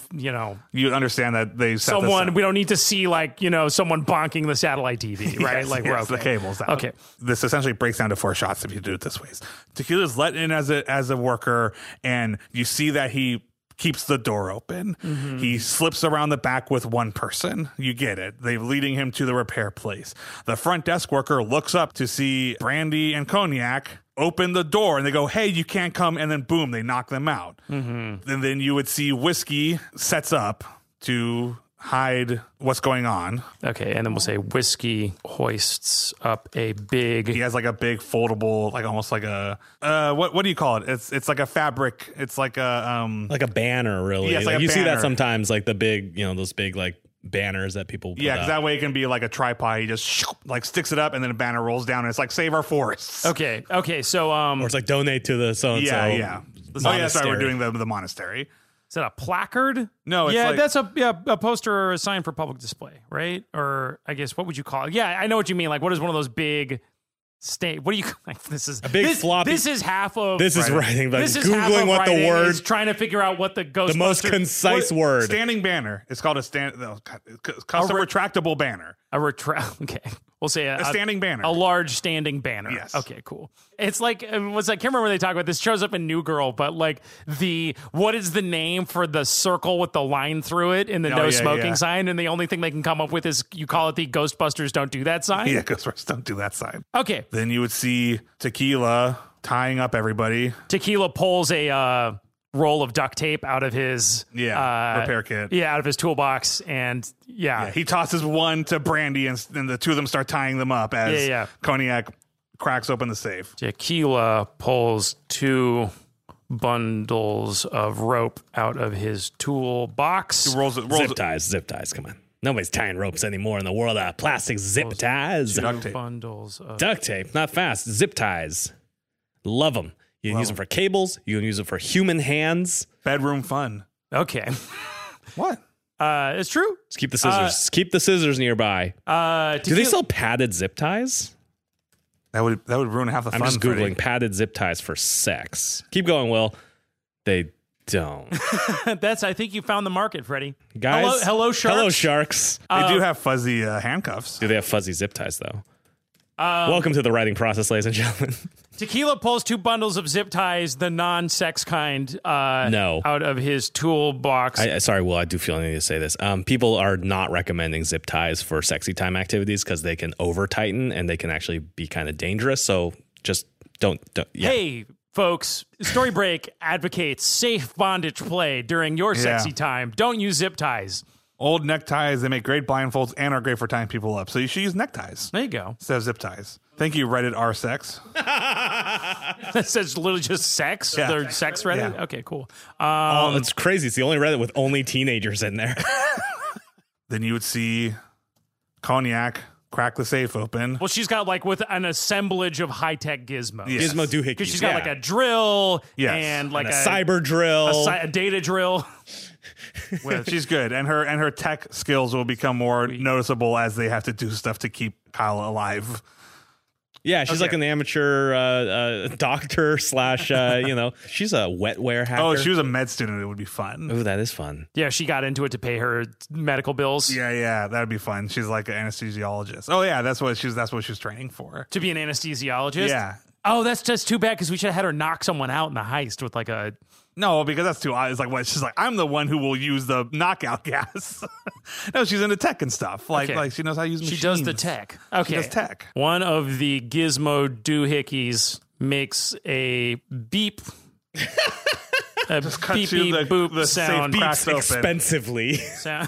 You understand that they set we don't need to see someone bonking the satellite TV, right? Yes, the cables out. Okay. This essentially breaks down to 4 shots if you do it this way. Tequila's let in as a worker, and you see that he keeps the door open. Mm-hmm. He slips around the back with one person. You get it. They're leading him to the repair place. The front desk worker looks up to see Brandy and Cognac open the door and they go, hey, you can't come. And then boom, they knock them out. Mm-hmm. And then you would see Whiskey sets up to hide what's going on. Okay, and then we'll say Whiskey hoists up a big... He has like a big foldable, like almost like a what do you call it? It's like a fabric. It's like a like a banner, really. Yeah, it's like a you see that banner. sometimes, like the big, those big like banners that people put yeah, because up. that way it can be like a tripod. He just like sticks it up, and then a banner rolls down, and it's like save our forests. Okay, so or it's like donate to the so and so. Yeah. Oh yeah, sorry, we're doing the monastery. Is that a placard? No, it's that's a poster or a sign for public display, right? Or I guess what would you call it? Yeah, I know what you mean. Like, what is one of those big What do you like? This is a big floppy. This is half of. This is writing. Like This is half Googling of what the writing word, is trying to figure out what the Ghostbusters. the most concise word. Standing banner. It's called a custom retractable banner. Okay, we'll say A standing banner. a large standing banner. Yes. Okay, cool. It's like I can't remember where they talk about this. Shows up in New Girl, but like what is the name for the circle with the line through it in the no smoking sign? And the only thing they can come up with is you call it the Ghostbusters don't do that sign. Yeah, Ghostbusters don't do that sign. Okay. Then you would see Tequila tying up everybody. Tequila pulls a roll of duct tape out of his repair kit. Yeah, out of his toolbox, and he tosses one to Brandy, and the two of them start tying them up as Cognac cracks open the safe. Tequila pulls 2 bundles of rope out of his toolbox. He rolls Zip ties. Come on. Nobody's tying ropes anymore in the world of plastic zip ties. Duct tape. Bundles of Duct tape, not fast. Zip ties. Love them. You can use them for cables. You can use them for human hands. Bedroom fun. Okay. What? It's true. Just keep the scissors. Keep the scissors nearby. Do they sell padded zip ties? That would ruin half the fun. I'm just Googling Freddie. padded zip ties for sex. Keep going, Will. They don't. I think you found the market, Freddie. Guys. Hello, sharks. Hello, sharks. They do have fuzzy handcuffs. Do they have fuzzy zip ties, though? Welcome to the writing process, ladies and gentlemen. Tequila pulls 2 bundles of zip ties, the non-sex kind, out of his toolbox. Sorry, Will, I do feel I need to say this. People are not recommending zip ties for sexy time activities because they can over-tighten and they can actually be kind of dangerous. So just don't. Yeah. Hey, folks, Story Break advocates safe bondage play during your sexy time. Don't use zip ties. Old neckties, they make great blindfolds and are great for tying people up. So you should use neckties There you go. instead of zip ties. Thank you, Reddit r/sex. That says literally just sex. Yeah. They're sex Reddit. Yeah. Okay, cool. It's crazy. It's the only Reddit with only teenagers in there. Then you would see Cognac crack the safe open. Well, she's got like with an assemblage of high-tech gizmos. Yes. Gizmo doohickeys. Because she's got like a drill and like and a cyber drill. a data drill. She's good, and her tech skills will become more noticeable as they have to do stuff to keep Kyle alive. Yeah, she's like an amateur doctor / she's a wetware hacker. Oh, if she was a med student, it would be fun. Ooh, that is fun. Yeah, she got into it to pay her medical bills. Yeah, that'd be fun. She's like an anesthesiologist. Oh yeah, that's what she's training for. To be an anesthesiologist? Yeah. Oh, that's just too bad because we should have had her knock someone out in the heist with like a... No, because that's too. It's like what she's like. I'm the one who will use the knockout gas. No, she's into tech and stuff. Like she knows how to use machines. She does the tech. Okay. She does tech. One of the gizmo doohickeys makes a beep. A beep beep boop the sound. safe cracks open. Expensively. Sound.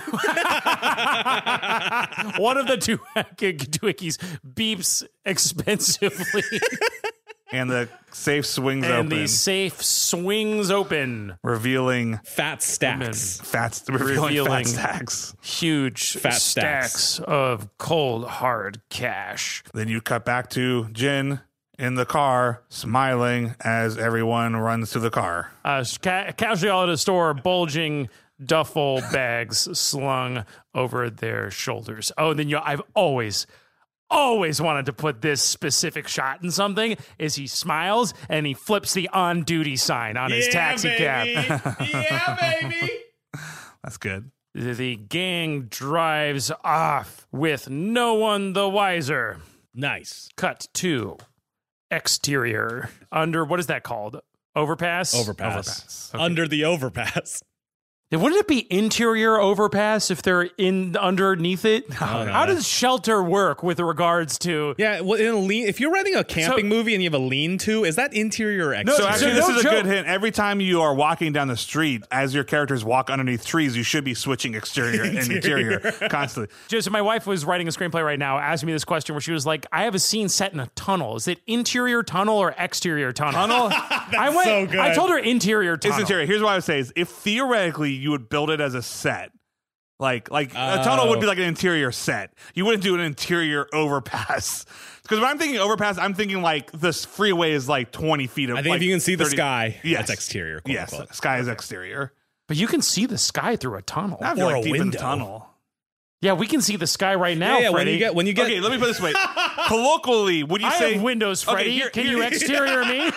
One of the doohickeys beeps expensively. And the safe swings and open. the safe swings open. Revealing Fat stacks. fat stacks. Huge Fat stacks of cold, hard cash. Then you cut back to Jin in the car, smiling as everyone runs to the car. Casually out of the store, bulging duffel bags slung over their shoulders. Oh, then I've always wanted to put this specific shot in something is he smiles and he flips the on duty sign on his taxi cab. Yeah, baby. That's good. The gang drives off with no one the wiser. Nice. Cut to exterior under, what is that called? Overpass? Overpass. Under the overpass. Wouldn't it be interior overpass if they're in underneath it? How does shelter work with regards to? Yeah, well, if you're writing a camping movie and you have a lean-to, is that interior or exterior? So actually, this no is a joke. good hint. Every time you are walking down the street, as your characters walk underneath trees, you should be switching exterior and interior constantly. Just my wife was writing a screenplay right now, asking me this question where she was like, "I have a scene set in a tunnel. Is it interior tunnel or exterior tunnel?" Tunnel. so good. I told her interior tunnel. It's interior. Here's what I would say: is if theoretically you would build it as a set, like a tunnel would be like an interior set. You wouldn't do an interior overpass. Because when I'm thinking overpass, I'm thinking like this freeway is like 20 feet. I think if you can see the sky, yes. that's exterior. Quote Yes, unquote. sky is exterior. But you can see the sky through a tunnel. Not Or like a deep in the window. tunnel. Yeah, we can see the sky right now, Yeah, Freddie. when you get Okay, let me put it this way. Colloquially, would you I say have windows, Freddie. Okay, Can you exterior me?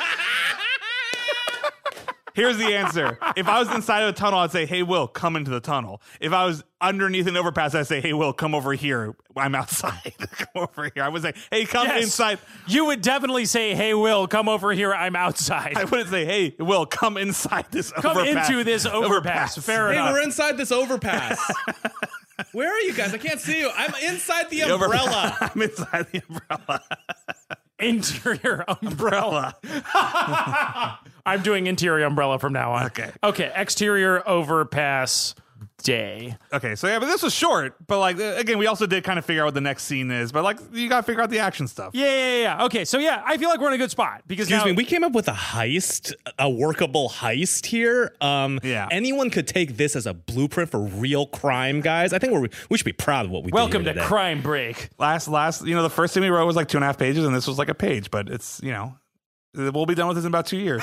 Here's the answer. If I was inside of a tunnel, I'd say, hey, Will, come into the tunnel. If I was underneath an overpass, I'd say, hey, Will, come over here. I'm outside. Come over here. I would say, hey, come Yes. inside. You would definitely say, hey, Will, come over here. I'm outside. I wouldn't say, hey, Will, come inside this Come overpass. into this overpass. Fair hey, enough. we're inside this overpass. Where are you guys? I can't see you. I'm inside the umbrella. I'm inside the umbrella. Interior umbrella. I'm doing interior umbrella from now on. Okay. Exterior overpass day. Okay, so yeah, but this was short. But like, again, we also did kind of figure out what the next scene is. But like, you got to figure out the action stuff. Yeah. Okay, so yeah, I feel like we're in a good spot because Excuse me, we came up with a heist, a workable heist here. Yeah. Anyone could take this as a blueprint for real crime, guys. I think we should be proud of what we welcome did to today. Crime Break. Last, the first thing we wrote was like 2.5 pages, and this was like a page. But it's, we'll be done with this in about 2 years.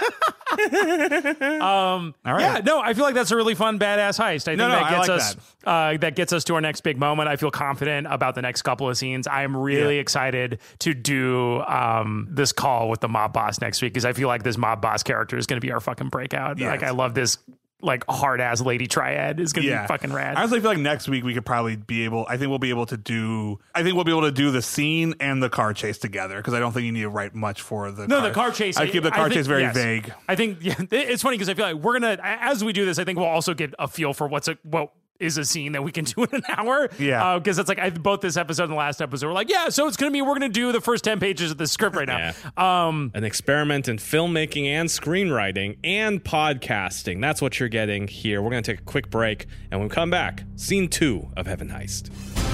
All right. Yeah, no, I feel like that's a really fun, badass heist. I think that gets us that gets us to our next big moment. I feel confident about the next couple of scenes. I am really excited to do this call with the mob boss next week because I feel like this mob boss character is going to be our fucking breakout. Yes. Like I love this like hard ass lady triad is going to be fucking rad. I honestly feel like next week we could probably be able. I think we'll be able to do the scene and the car chase together because I don't think you need to write much for the. The car chase. I keep the car chase very vague. I think it's funny because I feel like we're gonna as we do this. I think we'll also get a feel for what is a scene that we can do in an hour. Yeah. Because it's like both this episode and the last episode we're like, so it's we're gonna do the first 10 pages of the script right now. An experiment in filmmaking and screenwriting and podcasting. That's what you're getting here. We're gonna take a quick break, and when we come back, scene 2 of Heaven Heist.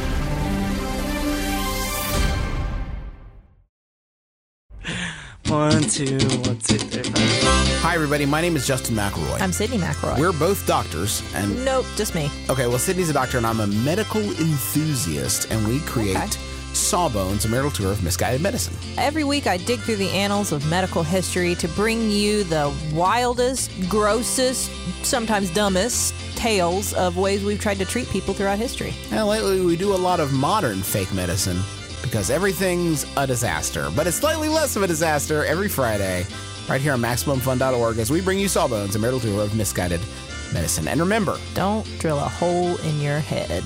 One, two, 3, 4. Hi, everybody. My name is Justin McElroy. I'm Sydney McElroy. We're both doctors, and Nope, just me. okay. Well, Sydney's a doctor, and I'm a medical enthusiast, and we create Sawbones, a marital tour of misguided medicine. Every week I dig through the annals of medical history to bring you the wildest, grossest, sometimes dumbest tales of ways we've tried to treat people throughout history. And lately, we do a lot of modern fake medicine because everything's a disaster, but it's slightly less of a disaster every Friday, right here on MaximumFun.org, as we bring you Sawbones, a marital tour of misguided medicine. And remember, Don't drill a hole in your head.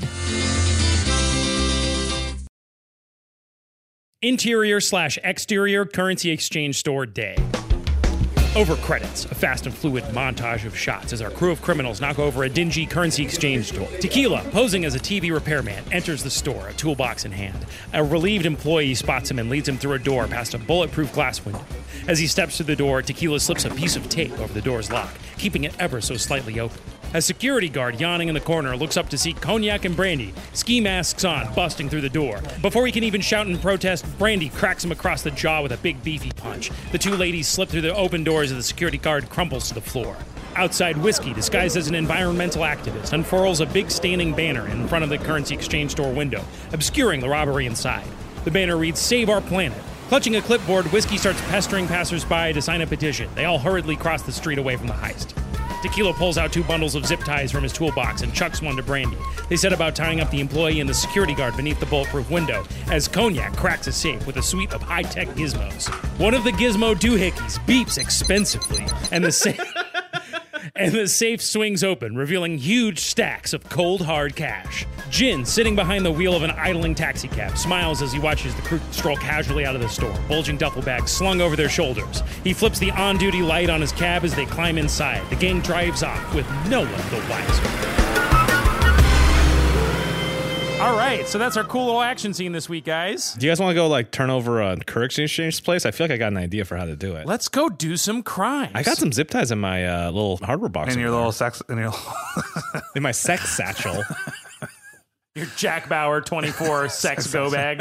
Interior/exterior currency exchange store day. Over credits, a fast and fluid montage of shots as our crew of criminals knock over a dingy currency exchange store. Tequila, posing as a TV repairman, enters the store, a toolbox in hand. A relieved employee spots him and leads him through a door past a bulletproof glass window. As he steps through the door, Tequila slips a piece of tape over the door's lock, keeping it ever so slightly open. A security guard yawning in the corner looks up to see Cognac and Brandy, ski masks on, busting through the door. Before he can even shout in protest, Brandy cracks him across the jaw with a big beefy punch. The two ladies slip through the open doors as the security guard crumples to the floor. Outside, Whiskey, disguised as an environmental activist, unfurls a big standing banner in front of the currency exchange store window, obscuring the robbery inside. The banner reads, "Save our planet." Clutching a clipboard, Whiskey starts pestering passersby to sign a petition. They all hurriedly cross the street away from the heist. Tequila pulls out 2 bundles of zip ties from his toolbox and chucks one to Brandy. They set about tying up the employee and the security guard beneath the bulletproof window as Cognac cracks a safe with a suite of high-tech gizmos. One of the gizmo doohickeys beeps expensively, and the safe swings open, revealing huge stacks of cold, hard cash. Jin, sitting behind the wheel of an idling taxicab, smiles as he watches the crew stroll casually out of the store, bulging duffel bags slung over their shoulders. He flips the on-duty light on his cab as they climb inside. The gang drives off with no one the wiser. All right, so that's our cool little action scene this week, guys. Do you guys want to go turn over a currency exchange place? I feel like I got an idea for how to do it. Let's go do some crimes. I got some zip ties in my little hardware box. In your little sex, in my sex satchel. Your Jack Bauer 24 sex go bag.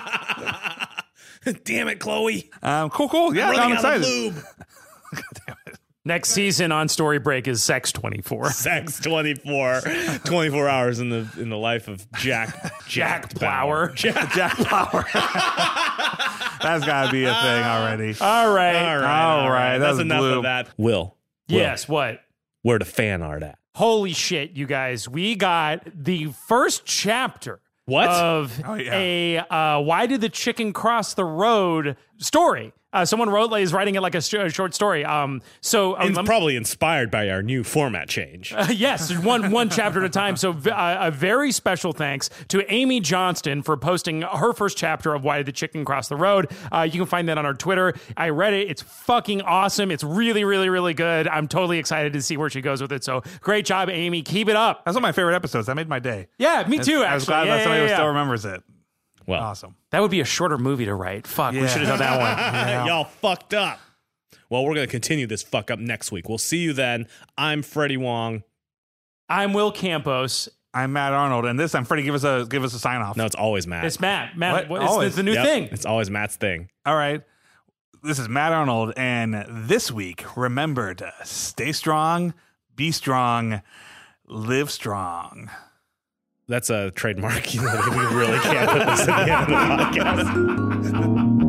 Damn it, Chloe. Cool. Yeah, I'm excited. Lube. Next season on Story Break is Sex 24. Sex 24. 24 hours in the life of Jack Bauer. Jack Bauer. That's got to be a thing already. All right. All right. That's That's enough blue. of that. Will. Yes, what? Where the fan art at? Holy shit, you guys. We got the first chapter What? of a Why Did the Chicken Cross the Road story. Someone is writing it like a short story. It's probably inspired by our new format change. Yes, one chapter at a time. So a very special thanks to Amy Johnston for posting her first chapter of Why Did the Chicken Cross the Road. You can find that on our Twitter. I read it. It's fucking awesome. It's really, really, really good. I'm totally excited to see where she goes with it. So great job, Amy. Keep it up. That's one of my favorite episodes. That made my day. Yeah, me too, actually. I was glad that somebody still remembers it. Well, awesome. That would be a shorter movie to write. Fuck, we should have done that one. Y'all fucked up. Well, we're going to continue this fuck up next week. We'll see you then. I'm Freddie Wong. I'm Will Campos. I'm Matt Arnold, and this time, Freddie, give us a sign off. No, it's always Matt. It's Matt. Matt, What? it's the new thing. It's always Matt's thing. All right. This is Matt Arnold, and this week, remember to stay strong, be strong, live strong. That's a trademark. You know, we really can't put this at the end of the podcast.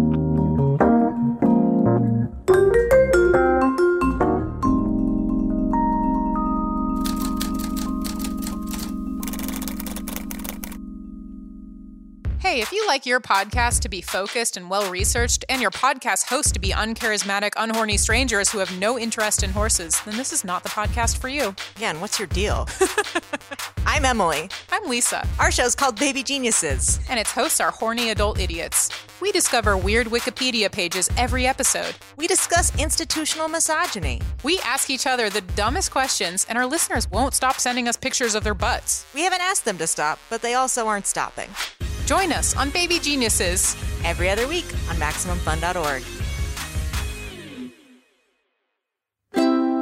Hey, if you like your podcast to be focused and well-researched, and your podcast host to be uncharismatic, unhorny strangers who have no interest in horses, then this is not the podcast for you. Again, what's your deal? I'm Emily. I'm Lisa. Our show's called Baby Geniuses. And its hosts are horny adult idiots. We discover weird Wikipedia pages every episode. We discuss institutional misogyny. We ask each other the dumbest questions, and our listeners won't stop sending us pictures of their butts. We haven't asked them to stop, but they also aren't stopping. Join us on Baby Geniuses every other week on MaximumFun.org.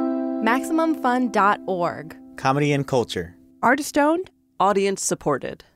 MaximumFun.org. Comedy and culture. Artist owned. Audience supported.